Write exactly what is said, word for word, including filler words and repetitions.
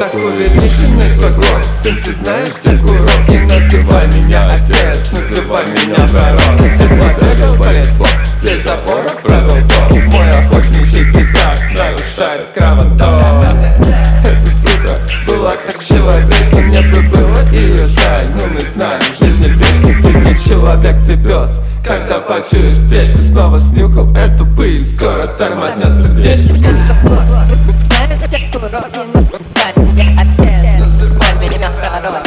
такой величинный твой гроб. Сын, ты знаешь, где курок? Не называй меня отец, называй меня пророк. Ты побегал балет-бок, здесь забора провел дом. Мой охотничий тесак нарушает кровоток. Эта сука была так человечна, мне бы было ее жаль. Но мы знаем, в жизни вечной ты не человек, ты пес. Когда почуешь печку, снова снюхал эту пыль. Скоро тормознет сердечко. Называй меня пророк.